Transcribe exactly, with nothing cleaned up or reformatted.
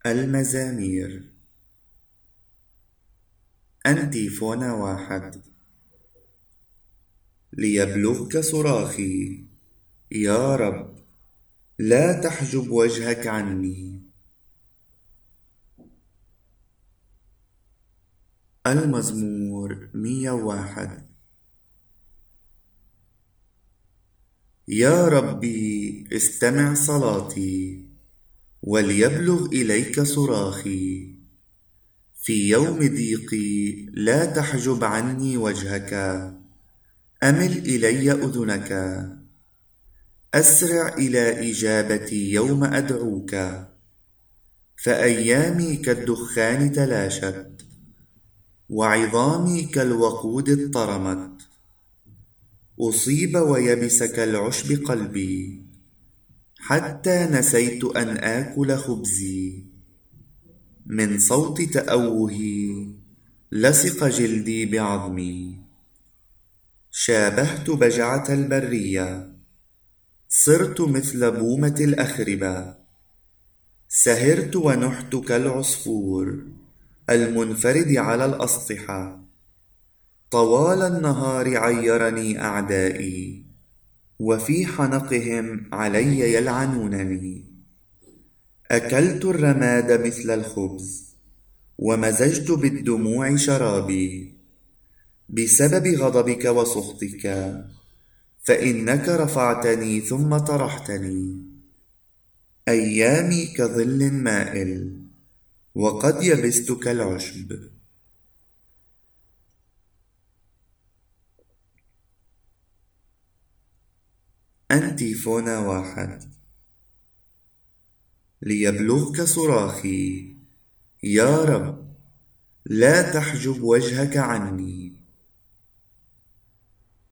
المزامير. أنتيفونا واحد. ليبلغك صراخي يا رب، لا تحجب وجهك عني. المزمور مية وواحد. يا ربي استمع صلاتي، وليبلغ إليك صراخي. في يوم ضيقي لا تحجب عني وجهك، أمل إلي أذنك. أسرع إلى إجابتي يوم أدعوك، فأيامي كالدخان تلاشت، وعظامي كالوقود اضطرمت. أصيب ويبس كالعشب قلبي، حتى نسيت أن آكل خبزي. من صوت تأوهي لصق جلدي بعظمي. شابهت بجعة البرية، صرت مثل بومة الأخربة. سهرت ونحت كالعصفور المنفرد على الأسطحة. طوال النهار عيرني أعدائي، وفي حنقهم علي يلعنونني. أكلت الرماد مثل الخبز، ومزجت بالدموع شرابي. بسبب غضبك وسخطك، فإنك رفعتني ثم طرحتني. أيامي كظل مائل، وقد يبست كالعشب. أنتيفونا واحد. ليبلغك صراخي يا رب، لا تحجب وجهك عني.